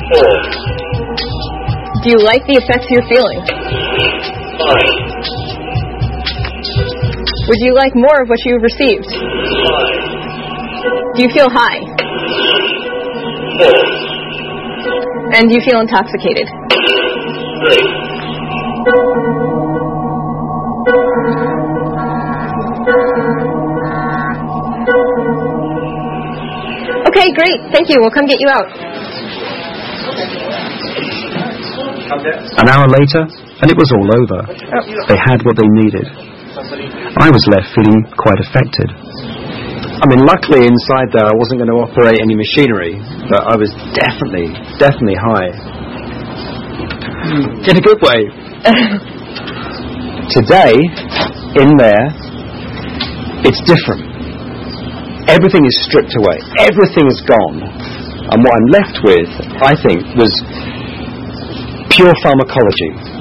Do you like the effects you're feeling? Would you like more of what you've received? Do you feel high? And do you feel intoxicated? Okay, great. Thank you. We'll come get you out. An hour later, and it was all over. They had what they needed. I was left feeling quite affected. I mean, luckily inside there I wasn't going to operate any machinery, but I was definitely high. In a good way. Today, in there, it's different. Everything is stripped away. Everything is gone. And what I'm left with, I think, was pure pharmacology.